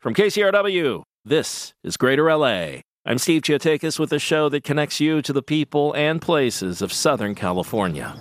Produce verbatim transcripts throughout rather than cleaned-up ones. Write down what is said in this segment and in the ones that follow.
From K C R W, this is Greater L A. I'm Steve Chiotakis with a show that connects you to the people and places of Southern California.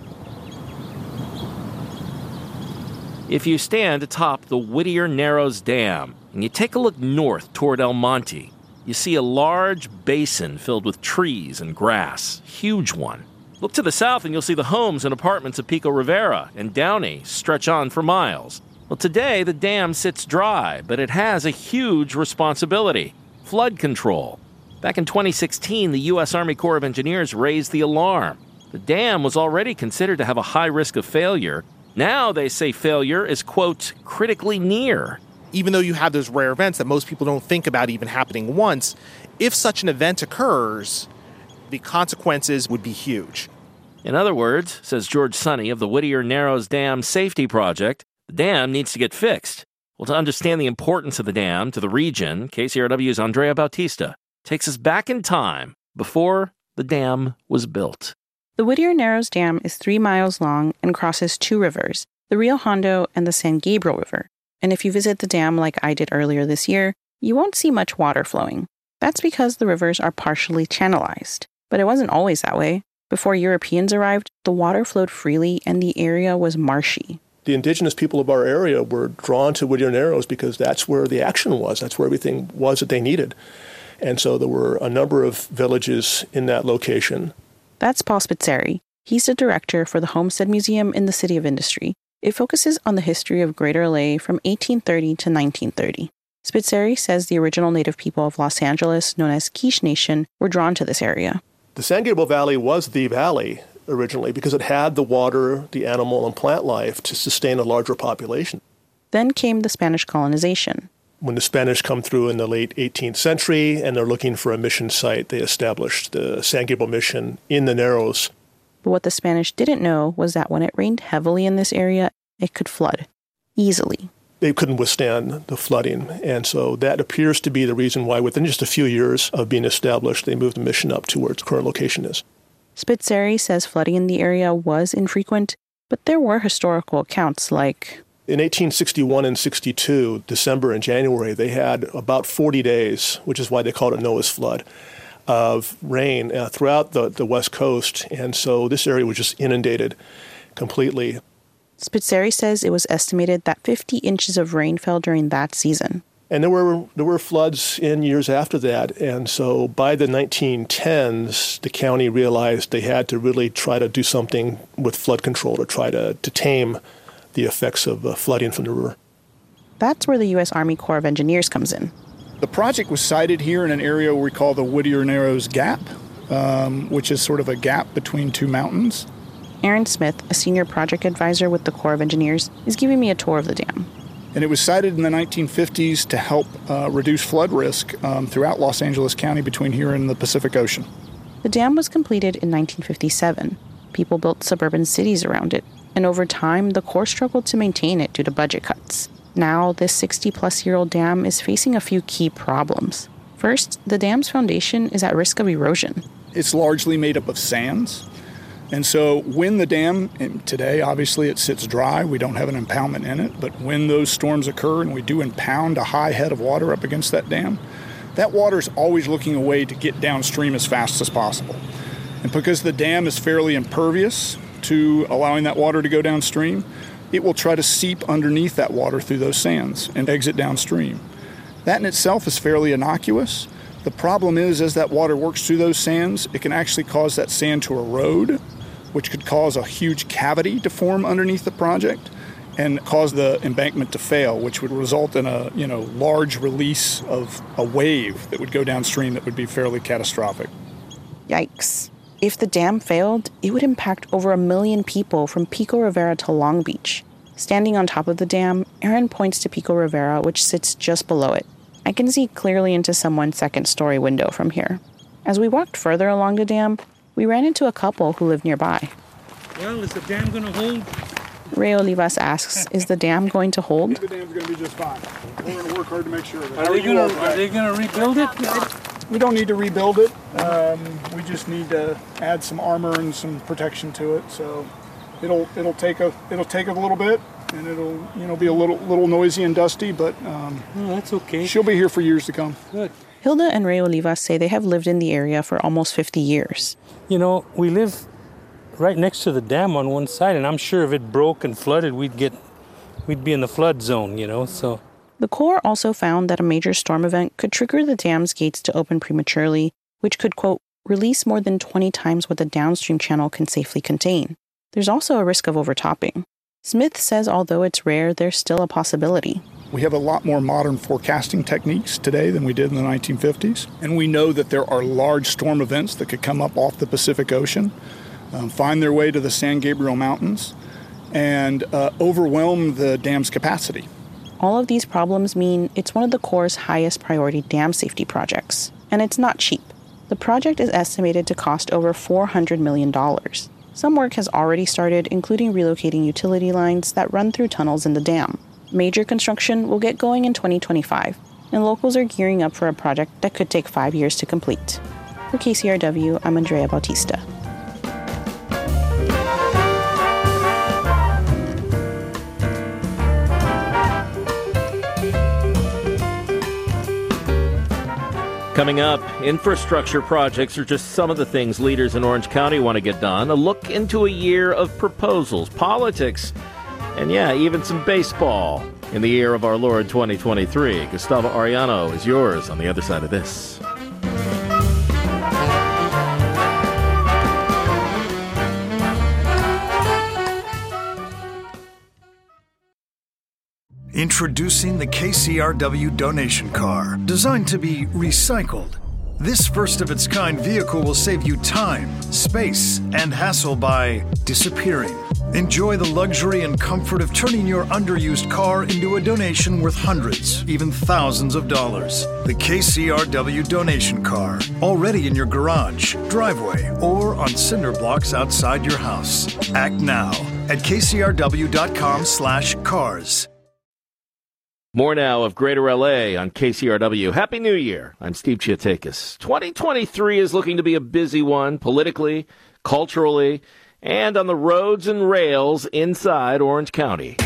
If you stand atop the Whittier Narrows Dam and you take a look north toward El Monte, you see a large basin filled with trees and grass, huge one. Look to the south and you'll see the homes and apartments of Pico Rivera and Downey stretch on for miles. Well, today the dam sits dry, but it has a huge responsibility: flood control. Back in twenty sixteen, the U S Army Corps of Engineers raised the alarm. The dam was already considered to have a high risk of failure. Now they say failure is, quote, critically near. Even though you have those rare events that most people don't think about even happening once, if such an event occurs, the consequences would be huge. In other words, says George Sonny of the Whittier Narrows Dam Safety Project, the dam needs to get fixed. Well, to understand the importance of the dam to the region, K C R W's Andrea Bautista takes us back in time before the dam was built. The Whittier Narrows Dam is three miles long and crosses two rivers, the Rio Hondo and the San Gabriel River. And if you visit the dam like I did earlier this year, you won't see much water flowing. That's because the rivers are partially channelized. But it wasn't always that way. Before Europeans arrived, the water flowed freely and the area was marshy. The indigenous people of our area were drawn to Whittier Narrows because that's where the action was. That's where everything was that they needed. And so there were a number of villages in that location. That's Paul Spitzeri. He's the director for the Homestead Museum in the City of Industry. It focuses on the history of Greater L A from eighteen thirty to nineteen thirty. Spitzeri says the original native people of Los Angeles, known as Quiche Nation, were drawn to this area. The San Gabriel Valley was the valley originally because it had the water, the animal, and plant life to sustain a larger population. Then came the Spanish colonization. When the Spanish come through in the late eighteenth century and they're looking for a mission site, they established the San Gabriel Mission in the Narrows. But what the Spanish didn't know was that when it rained heavily in this area, it could flood easily. They couldn't withstand the flooding, and so that appears to be the reason why within just a few years of being established, they moved the mission up to where its current location is. Spitzeri says flooding in the area was infrequent, but there were historical accounts like... In eighteen sixty-one and sixty-two, December and January, they had about forty days, which is why they called it Noah's Flood, of rain uh, throughout the, the West Coast, and so this area was just inundated completely. Spitzeri says it was estimated that fifty inches of rain fell during that season. And there were there were floods in years after that. And so by the nineteen tens, the county realized they had to really try to do something with flood control to try to, to tame the effects of uh, flooding from the river. That's where the U S Army Corps of Engineers comes in. The project was sited here in an area we call the Whittier Narrows Gap, um, which is sort of a gap between two mountains. Aaron Smith, a senior project advisor with the Corps of Engineers, is giving me a tour of the dam. And it was sited in the nineteen fifties to help uh, reduce flood risk um, throughout Los Angeles County between here and the Pacific Ocean. The dam was completed in nineteen fifty-seven. People built suburban cities around it, and over time, the Corps struggled to maintain it due to budget cuts. Now, this sixty-plus-year-old dam is facing a few key problems. First, the dam's foundation is at risk of erosion. It's largely made up of sands. And so when the dam, and today obviously it sits dry, we don't have an impoundment in it, but when those storms occur and we do impound a high head of water up against that dam, that water is always looking a way to get downstream as fast as possible. And because the dam is fairly impervious to allowing that water to go downstream, it will try to seep underneath that water through those sands and exit downstream. That in itself is fairly innocuous. The problem is, as that water works through those sands, it can actually cause that sand to erode, which could cause a huge cavity to form underneath the project and cause the embankment to fail, which would result in a, you know, large release of a wave that would go downstream that would be fairly catastrophic. Yikes. If the dam failed, it would impact over a million people from Pico Rivera to Long Beach. Standing on top of the dam, Aaron points to Pico Rivera, which sits just below it. I can see clearly into someone's second-story window from here. As we walked further along the dam, we ran into a couple who live nearby. Well, is the dam going to hold? Ray Olivas asks, is the dam going to hold? I think the dam's going to be just fine. We're going to work hard to make sure of it. Are they going to, are they going to rebuild it? We don't need to rebuild it. Um, we just need to add some armor and some protection to it. So it'll it'll take a it'll take a little bit, and it'll, you know, be a little little noisy and dusty, but um, Oh, that's okay. she'll be here for years to come. Good. Hilda and Ray Olivas say they have lived in the area for almost fifty years. You know, we live right next to the dam on one side, and I'm sure if it broke and flooded, we'd get, we'd be in the flood zone, you know, so. The Corps also found that a major storm event could trigger the dam's gates to open prematurely, which could, quote, release more than twenty times what the downstream channel can safely contain. There's also a risk of overtopping. Smith says although it's rare, there's still a possibility. We have a lot more modern forecasting techniques today than we did in the nineteen fifties. And we know that there are large storm events that could come up off the Pacific Ocean, um, find their way to the San Gabriel Mountains, and uh, overwhelm the dam's capacity. All of these problems mean it's one of the Corps' highest priority dam safety projects. And it's not cheap. The project is estimated to cost over four hundred million dollars. Some work has already started, including relocating utility lines that run through tunnels in the dam. Major construction will get going in twenty twenty-five, and locals are gearing up for a project that could take five years to complete. For K C R W, I'm Andrea Bautista. Coming up, infrastructure projects are just some of the things leaders in Orange County want to get done. A look into a year of proposals, politics, and yeah, even some baseball in the year of our Lord twenty twenty-three. Gustavo Arellano is yours on the other side of this. Introducing the K C R W donation car, designed to be recycled. This first-of-its-kind vehicle will save you time, space, and hassle by disappearing. Enjoy the luxury and comfort of turning your underused car into a donation worth hundreds, even thousands of dollars. The K C R W donation car, already in your garage, driveway, or on cinder blocks outside your house. Act now at kcrw.com slash cars. More now of Greater L A on K C R W. Happy New Year. I'm Steve Chiatakis. twenty twenty-three is looking to be a busy one, politically, culturally, and on the roads and rails inside Orange County.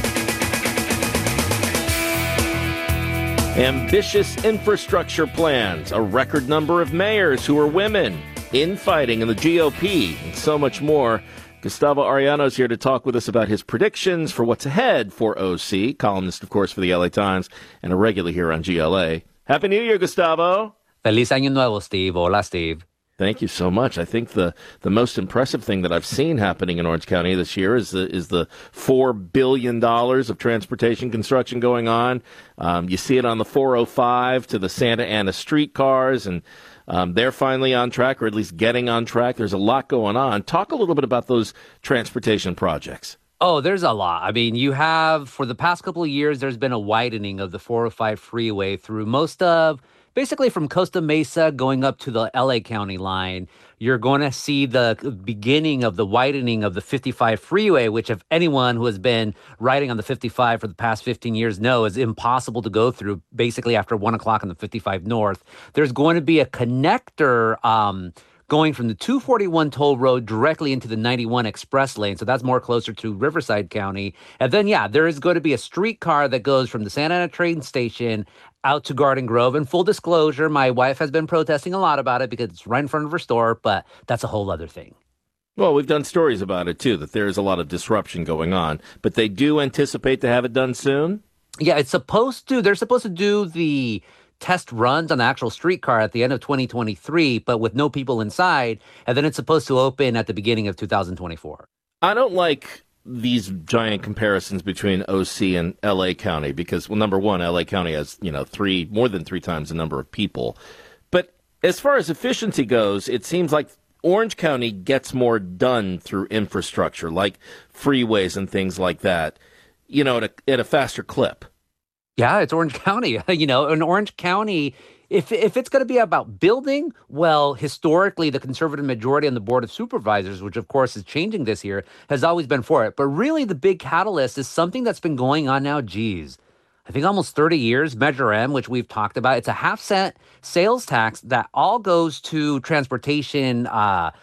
Ambitious infrastructure plans, a record number of mayors who are women, infighting in the G O P, and so much more. Gustavo Arellano is here to talk with us about his predictions for what's ahead for O C, columnist, of course, for the L A Times, and a regular here on G L A. Happy New Year, Gustavo. Feliz Año Nuevo, Steve. Hola, Steve. Thank you so much. I think the, the most impressive thing that I've seen happening in Orange County this year is the, is the four billion dollars of transportation construction going on. Um, you see it on the four oh five to the Santa Ana streetcars, and Um, they're finally on track, or at least getting on track. There's a lot going on. Talk a little bit about those transportation projects. Oh, there's a lot. I mean, you have, for the past couple of years, there's been a widening of the four oh five freeway through most of, basically from Costa Mesa going up to the L A County line. You're going to see the beginning of the widening of the fifty-five freeway, which if anyone who has been riding on the fifty-five for the past fifteen years know is impossible to go through basically after one o'clock on the fifty-five North. There's going to be a connector um, going from the two forty-one toll road directly into the ninety-one express lane. So that's more closer to Riverside County. And then, yeah, there is going to be a streetcar that goes from the Santa Ana train station out to Garden Grove. And full disclosure, my wife has been protesting a lot about it because it's right in front of her store, but that's a whole other thing. Well, we've done stories about it, too, that there is a lot of disruption going on. But they do anticipate to have it done soon? Yeah, it's supposed to. They're supposed to do the test runs on the actual streetcar at the end of twenty twenty-three, but with no people inside. And then it's supposed to open at the beginning of two thousand twenty-four. I don't like these giant comparisons between O C and L A County because, well, number one, L A County has, you know, three, more than three times the number of people. But as far as efficiency goes, it seems like Orange County gets more done through infrastructure, like freeways and things like that, you know, at a, at a faster clip. Yeah, it's Orange County. You know, in Orange County, if if it's going to be about building, well, historically, the conservative majority on the Board of Supervisors, which of course is changing this year, has always been for it. But really, the big catalyst is something that's been going on now, geez, I think almost thirty years, Measure M, which we've talked about. It's a half cent sales tax that all goes to transportation uh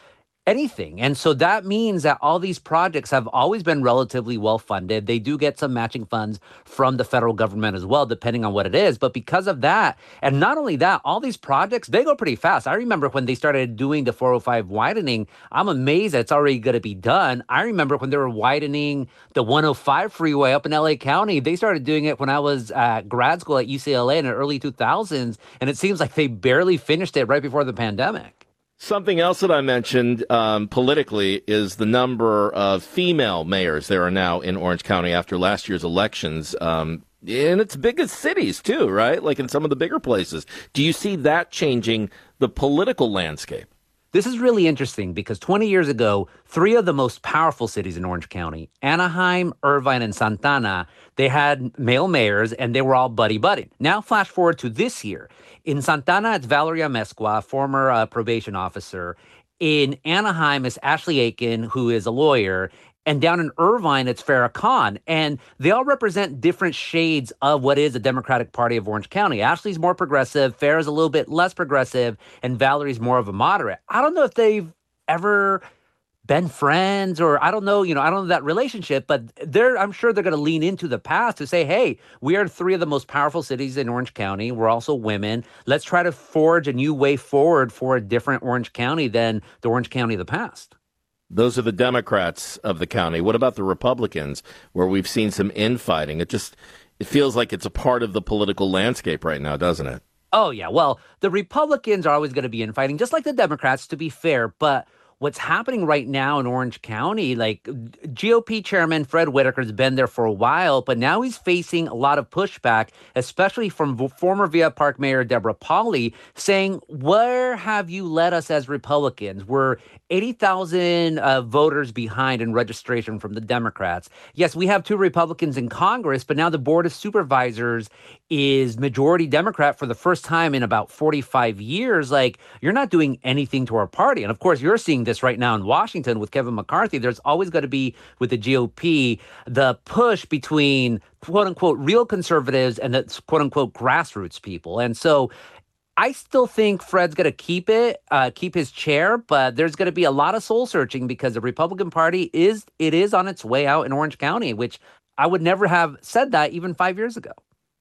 anything. And so that means that all these projects have always been relatively well funded. They do get some matching funds from the federal government as well, depending on what it is. But because of that, and not only that, all these projects, they go pretty fast. I remember when they started doing the four oh five widening, I'm amazed that it's already going to be done. I remember when they were widening the one oh five freeway up in L A County, they started doing it when I was at grad school at U C L A in the early two thousands. And it seems like they barely finished it right before the pandemic. Something else that I mentioned um, politically is the number of female mayors there are now in Orange County after last year's elections. Um, in its biggest cities, too, right? Like in some of the bigger places. Do you see that changing the political landscape? This is really interesting because twenty years ago, three of the most powerful cities in Orange County, Anaheim, Irvine, and Santana, they had male mayors and they were all buddy-buddy. Now flash forward to this year. In Santana, it's Valeria Mesqua, former uh, probation officer. In Anaheim, it's Ashley Aiken, who is a lawyer. And down in Irvine, it's Farrah Khan. And they all represent different shades of what is the Democratic Party of Orange County. Ashley's more progressive, Farrah's a little bit less progressive, and Valerie's more of a moderate. I don't know if they've ever been friends or I don't know, you know, I don't know that relationship, but they're, I'm sure they're going to lean into the past to say, hey, we are three of the most powerful cities in Orange County. We're also women. Let's try to forge a new way forward for a different Orange County than the Orange County of the past. Those are the Democrats of the county. What about the Republicans, where we've seen some infighting? It just, it feels like it's a part of the political landscape right now, doesn't it? Oh, yeah. Well, the Republicans are always going to be infighting, just like the Democrats, to be fair. But what's happening right now in Orange County, like G O P chairman Fred Whitaker's been there for a while, but now he's facing a lot of pushback, especially from former Villa Park Mayor Deborah Pauly, saying, where have you led us as Republicans? We're eighty thousand uh, voters behind in registration from the Democrats. Yes, we have two Republicans in Congress, but now the Board of Supervisors is majority Democrat for the first time in about forty-five years. Like, you're not doing anything to our party. And of course, you're seeing this right now in Washington with Kevin McCarthy. There's always going to be, with the G O P, the push between quote unquote real conservatives and the quote unquote grassroots people. And so I still think Fred's going to keep it, uh, keep his chair, but there's going to be a lot of soul searching because the Republican Party is, it is on its way out in Orange County, which I would never have said that even five years ago.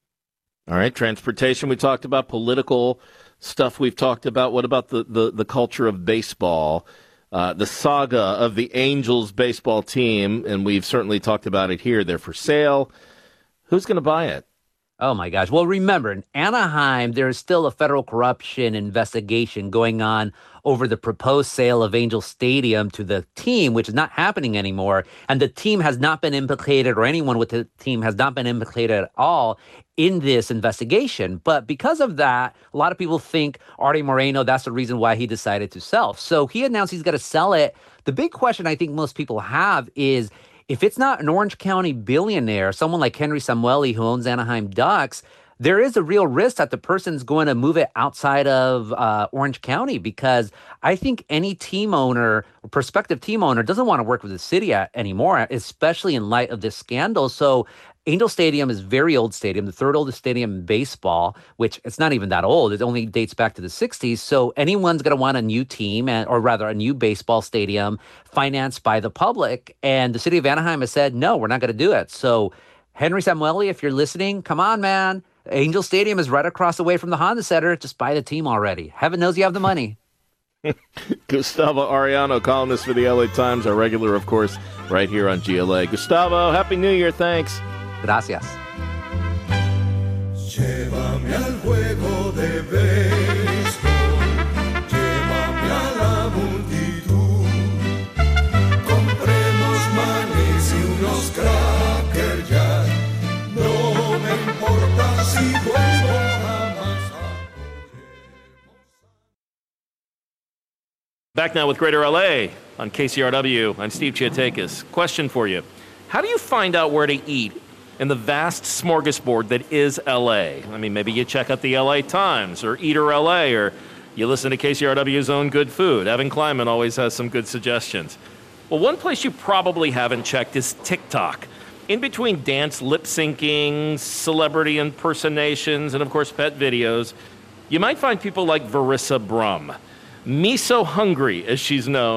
All right, transportation, we talked about political stuff we've talked about. What about the, the, the culture of baseball, uh, the saga of the Angels baseball team? And we've certainly talked about it here. They're for sale. Who's going to buy it? Oh, my gosh. Well, remember, in Anaheim, there is still a federal corruption investigation going on over the proposed sale of Angel Stadium to the team, which is not happening anymore. And the team has not been implicated, or anyone with the team has not been implicated at all in this investigation. But because of that, a lot of people think Artie Moreno, that's the reason why he decided to sell. So he announced he's going to sell it. The big question I think most people have is, if it's not an Orange County billionaire, someone like Henry Samueli who owns Anaheim Ducks, there is a real risk that the person's going to move it outside of uh, Orange County, because I think any team owner, prospective team owner, doesn't want to work with the city anymore, especially in light of this scandal. So Angel Stadium is a very old stadium, the third oldest stadium in baseball, which it's not even that old. It only dates back to the sixties. So anyone's going to want a new team, and, or rather a new baseball stadium financed by the public. And the city of Anaheim has said, no, we're not going to do it. So Henry Samueli, if you're listening, come on, man. Angel Stadium is right across the way from the Honda Center. Just buy the team already. Heaven knows you have the money. Gustavo Arellano, columnist for the L A Times, our regular, of course, right here on G L A. Gustavo, Happy New Year. Thanks. Gracias. Llévame al juego de béisbol, llévame a la multitud, compremos manes y unos crackers ya, no me importa si vuelvo jamás. Back now with Greater L A on K C R W. I'm Steve Chiatakis. Question for you. How do you find out where to eat in the vast smorgasbord that is L A? I mean, maybe you check out the L A Times or Eater L A, or you listen to K C R W's own Good Food. Evan Kleiman always has some good suggestions. Well, one place you probably haven't checked is TikTok. In between dance lip syncing, celebrity impersonations, and of course pet videos, you might find people like Verissa Brum. Miso Hungry, as she's known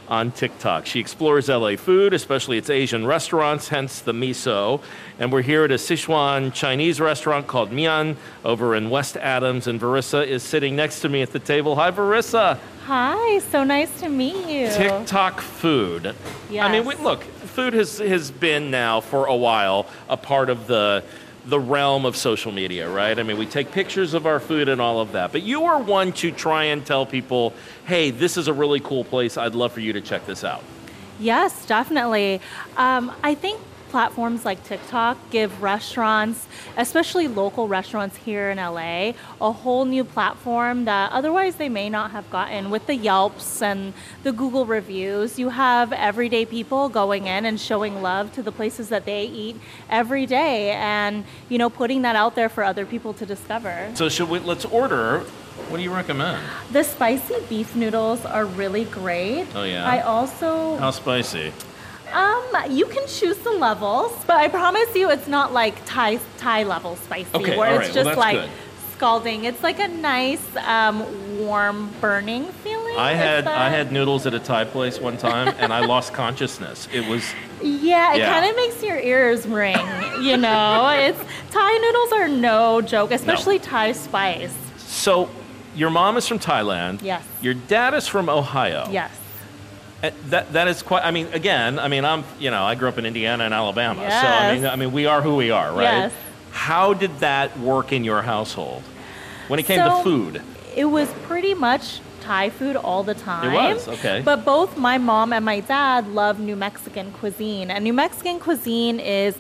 on TikTok. She explores L A food, especially its Asian restaurants, hence the miso. And we're here at a Sichuan Chinese restaurant called Mian over in West Adams, and Verissa is sitting next to me at the table. Hi, Verissa. Hi, so nice to meet you. TikTok food. Yes. I mean, we, look, food has, has been now for a while a part of the the realm of social media, right? I mean, we take pictures of our food and all of that. But you are one to try and tell people, hey, this is a really cool place. I'd love for you to check this out. Yes, definitely. Um, I think platforms like TikTok give restaurants, especially local restaurants here in L A, a whole new platform that otherwise they may not have gotten. With the Yelps and the Google reviews, you have everyday people going in and showing love to the places that they eat every day, and you know, putting that out there for other people to discover. So should we, let's order. What do you recommend? The spicy beef noodles are really great. Oh yeah? I also... How spicy? Um, you can choose the levels, but I promise you it's not like Thai Thai level spicy, Okay, where all it's right. just Well, that's like good. scalding. It's like a nice, um, warm, burning feeling. I Is had that- I had noodles at a Thai place one time, and I lost consciousness. It was Yeah, it Yeah. kind of makes your ears ring, you know? It's Thai noodles are no joke, especially Thai spice. so. Your mom is from Thailand. Yes. Your dad is from Ohio. Yes. Uh, That that is quite. I mean, again, I mean, I'm you know I grew up in Indiana and Alabama, so I Yes. mean, I mean, we are who we are, right? Yes. How did that work in your household when it came So, to food? It was pretty much Thai food all the time. was, okay. But both my mom and my dad love New Mexican cuisine. And New Mexican cuisine is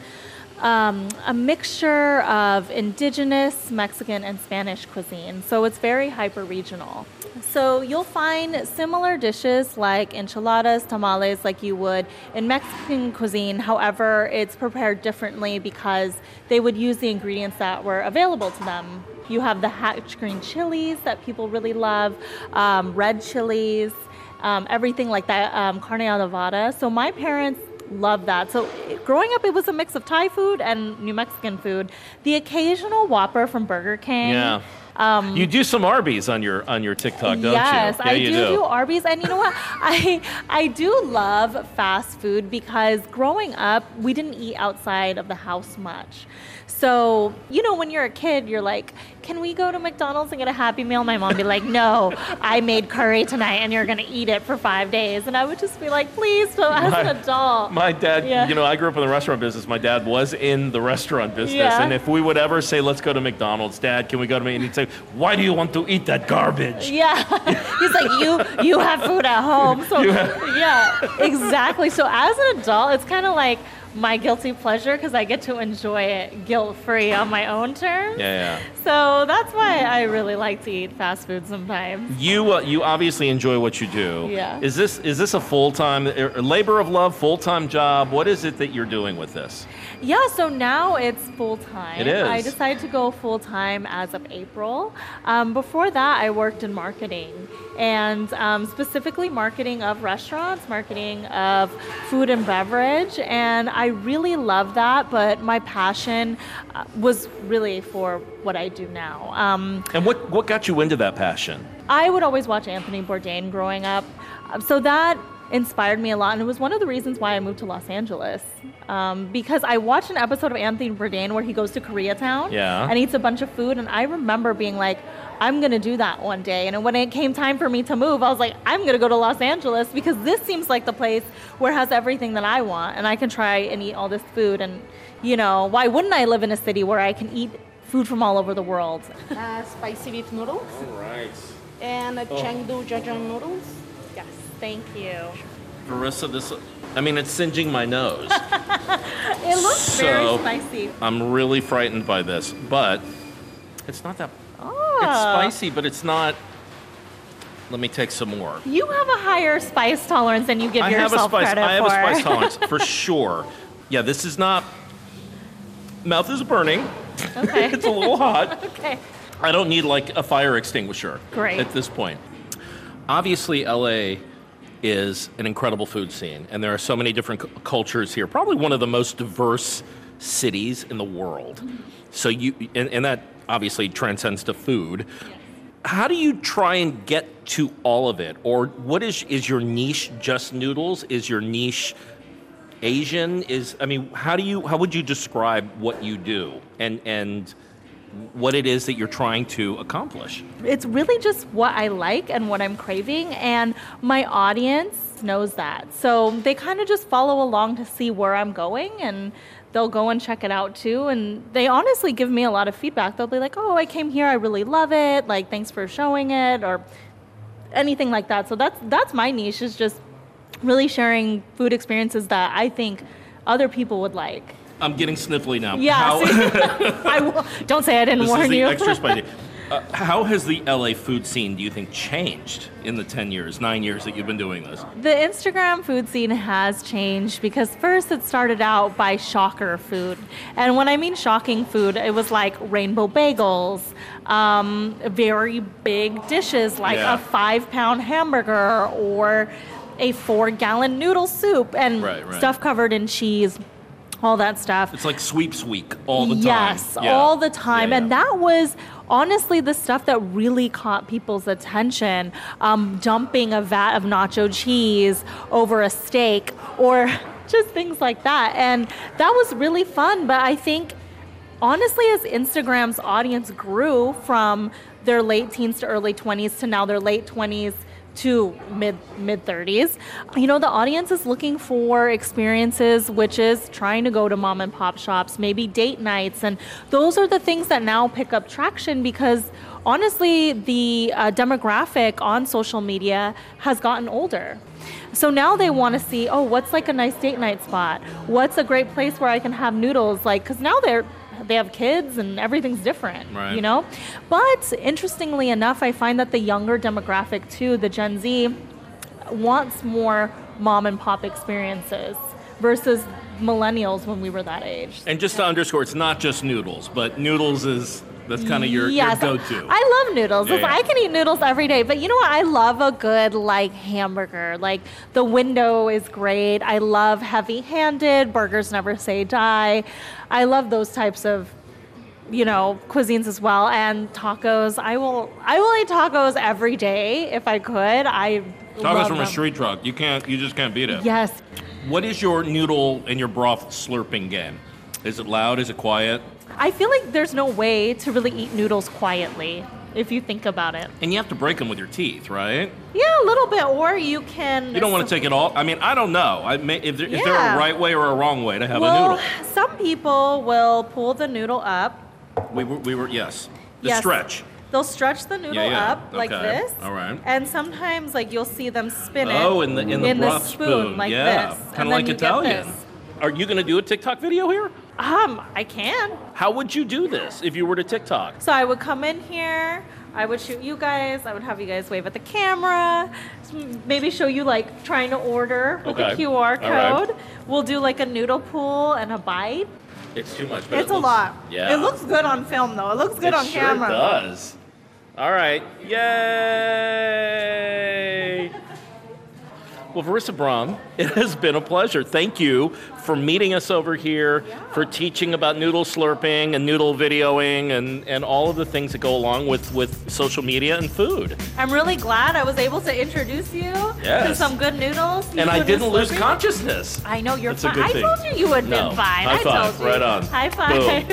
um, a mixture of indigenous Mexican and Spanish cuisine. So it's very hyper-regional. So you'll find similar dishes like enchiladas, tamales, like you would in Mexican cuisine. However, it's prepared differently because they would use the ingredients that were available to them. You have the hatch green chilies that people really love, um, red chilies, um, everything like that, um, carne adobada. So my parents love that. So growing up, it was a mix of Thai food and New Mexican food. The occasional Whopper from Burger King. Yeah. Um, You do some Arby's on your on your TikTok, don't yes, you? Yeah, I you do, do Arby's, and you know what? I I do love fast food because growing up, we didn't eat outside of the house much. So, you know, when you're a kid, you're like, can we go to McDonald's and get a Happy Meal? My mom would be like, no, I made curry tonight and you're going to eat it for five days. And I would just be like, please, so as My- an adult. My dad, Yeah. you know, I grew up in the restaurant business. My dad was in the restaurant business. Yeah. And if we would ever say, let's go to McDonald's, Dad, can we go to McDonald's? And he'd say, why do you want to eat that garbage? Yeah, he's like, you you have food at home. So You have- yeah, exactly. So as an adult, it's kind of like my guilty pleasure because I get to enjoy it guilt-free on my own terms. Yeah, yeah. So that's why I really like to eat fast food sometimes. You uh, you obviously enjoy what you do. Yeah. Is this is this a full-time uh, labor of love, full-time job? What is it that you're doing with this? Yeah, so now it's full-time. It is. I decided to go full-time as of April. Um, before that, I worked in marketing, and um, specifically marketing of restaurants, marketing of food and beverage, and I really love that, but my passion uh, was really for what I do now. Um, And what what got you into that passion? I would always watch Anthony Bourdain growing up, um, so that inspired me a lot, and it was one of the reasons why I moved to Los Angeles, um, because I watched an episode of Anthony Bourdain where he goes to Koreatown Yeah. and eats a bunch of food, and I remember being like, I'm gonna do that one day. And when it came time for me to move, I was like, I'm gonna go to Los Angeles because this seems like the place where it has everything that I want, and I can try and eat all this food. And you know, why wouldn't I live in a city where I can eat food from all over the world? Uh, spicy beef noodles All right. and a Oh. Chengdu jajang noodles. Yes, thank you. Marissa, this I mean it's singeing my nose. It looks very So- spicy. I'm really frightened by this, but it's not that Oh. it's spicy, but it's not. Let me take some more. You have a higher spice tolerance than you give I have a yourself spice. credit I have for. a spice tolerance for sure. Yeah, this is not. Mouth is burning. Okay. It's a little hot. Okay. I don't need like a fire extinguisher. Great. At this point. Obviously, L A is an incredible food scene, and there are so many different cu- cultures here. Probably one of the most diverse cities in the world. So you, and, and that obviously transcends to food. How do you try and get to all of it? Or what is is your niche just noodles? Is your niche Asian? Is I mean, how do you how would you describe what you do and and what it is that you're trying to accomplish? It's really just what I like and what I'm craving, and my audience knows that. So they kind of just follow along to see where I'm going, and they'll go and check it out too. And they honestly give me a lot of feedback. They'll be like, oh, I came here, I really love it. Like, thanks for showing it, or anything like that. So that's that's my niche, is just really sharing food experiences that I think other people would like. I'm getting sniffly now. Yeah, How, I will, don't say I didn't this warn is the you. extra spicy. Uh, how has the L A food scene, do you think, changed in the ten years, nine years that you've been doing this? The Instagram food scene has changed because first it started out by shocker food. And when I mean shocking food, it was like rainbow bagels, um, very big dishes like Yeah. a five pound hamburger or a four gallon noodle soup and Right, right. stuff covered in cheese, all that stuff. It's like sweeps week all the time. Yes, Yeah. all the time. Yeah, And yeah. that was honestly the stuff that really caught people's attention. Um, dumping a vat of nacho cheese over a steak or just things like that. And that was really fun. But I think, honestly, as Instagram's audience grew from their late teens to early twenties to now their late twenties to mid mid thirties, you know, the audience is looking for experiences, which is trying to go to mom and pop shops, maybe date nights, and those are the things that now pick up traction because honestly, the uh, demographic on social media has gotten older. So now they want to see, oh, what's like a nice date night spot? What's a great place where I can have noodles? Like, because now they're they have kids and everything's different, Right. you know? But interestingly enough, I find that the younger demographic too, the Gen Z, wants more mom and pop experiences versus millennials when we were that age. And just to underscore, it's not just noodles, but noodles is, that's kind of your, Yes, your go-to. I love noodles. Yeah, yeah. I can eat noodles every day. But you know what? I love a good, like, hamburger. Like, the window is great. I love heavy-handed. Burgers never say die. I love those types of, you know, cuisines as well. And tacos. I will I will eat tacos every day if I could. I Tacos love from them. a street truck. You can't, you just can't beat it. Yes. What is your noodle and your broth slurping game? Is it loud? Is it quiet? I feel like there's no way to really eat noodles quietly, if you think about it. And you have to break them with your teeth, right? Yeah, a little bit. Or you can... You don't want to take it all. I mean, I don't know. I may, if there, Is there Yeah. a right way or a wrong way to have well, a noodle? some people will pull the noodle up. We were, we were yes. The Yes. stretch. They'll stretch the noodle Yeah, yeah. up like Okay. this. All right. And sometimes, like, you'll see them spin it Oh, in the in the broth spoon, like yeah. this. Kind And of like then you get Italian. this. Are you going to do a TikTok video here? Um, I can. How would you do this if you were to TikTok? So I would come in here, I would shoot you guys, I would have you guys wave at the camera, maybe show you like trying to order with Okay. the Q R All right. code. We'll do like a noodle pool and a bite. It's too much. But It's it a looks, lot. Yeah. It looks good on film though. It looks good it on sure camera. does. All right. Yay! Well, Verissa Braun, it has been a pleasure. Thank you for meeting us over here, for teaching about noodle slurping and noodle videoing and, and all of the things that go along with, with social media and food. I'm really glad I was able to introduce you to Yes. some good noodles. You And I were didn't lose slurping. consciousness. I know you're That's a fine. good I thing. told you you would have No. been fine. High I five. told you. Right on. High five.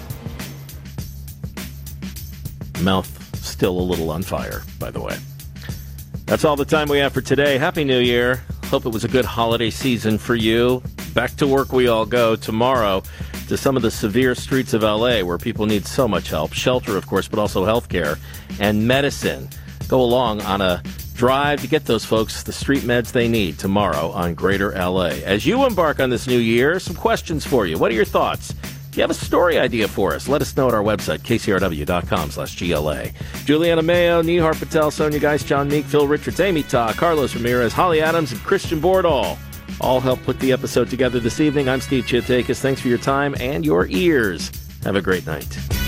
Mouth still a little on fire, by the way. That's all the time we have for today. Happy New Year. Hope it was a good holiday season for you. Back to work we all go tomorrow to some of the severe streets of L A where people need so much help. Shelter, of course, but also health care and medicine. Go along on a drive to get those folks the street meds they need tomorrow on Greater L A. As you embark on this new year, some questions for you. What are your thoughts? If you have a story idea for us, let us know at our website, k c r w dot com slash G L A. Juliana Mayo, Nihar Patel, Sonia Geis, John Meek, Phil Richards, Amy Ta, Carlos Ramirez, Holly Adams, and Christian Bordall all helped put the episode together this evening. I'm Steve Chiatakis. Thanks for your time and your ears. Have a great night.